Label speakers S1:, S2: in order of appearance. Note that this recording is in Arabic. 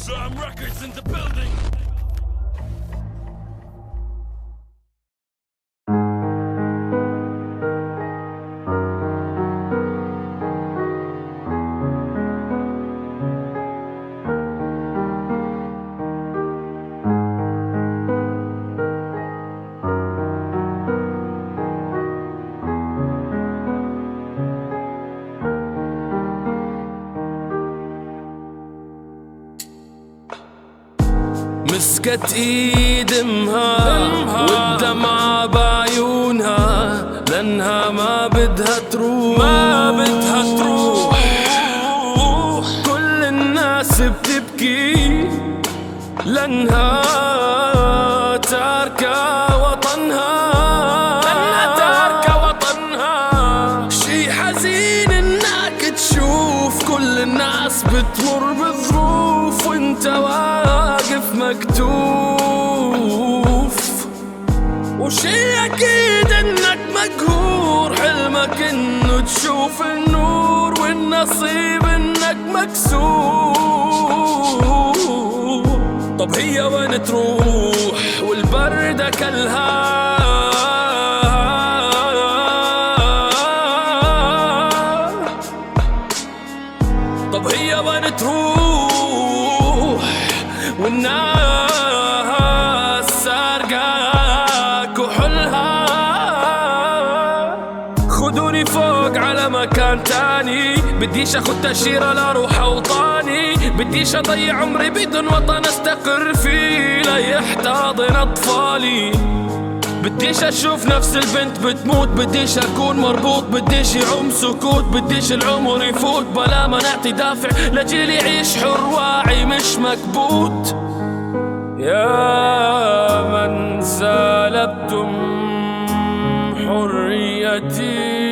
S1: Sam Records in the building.
S2: مسكت ايد امها والدمعة بعيونها لانها ما بدها تروح كل الناس بتبكي لانها تاركة وطنها شي حزين انك تشوف كل الناس بتمر بظروف وانت واقف مكتوف وشي اكيد انك مقهور حلمك انه تشوف النور والنصيب انك مكسور طب هي وين تروح والبرد اكلها طب هي وين تروح والناس سارقة كحولها خدوني فوق على مكان تاني بديش اخد تأشيرة لاروح اوطاني بديش اضيع عمري بدون وطن استقر فيه ليحتضن اطفالي بديش اشوف نفس البنت بتموت بديش اكون مربوط بديش يعم سكوت بديش العمر يفوت بلا ما نعطي دافع لجيل يعيش حر واعي مش مكبوت يا من سلبتم حريتي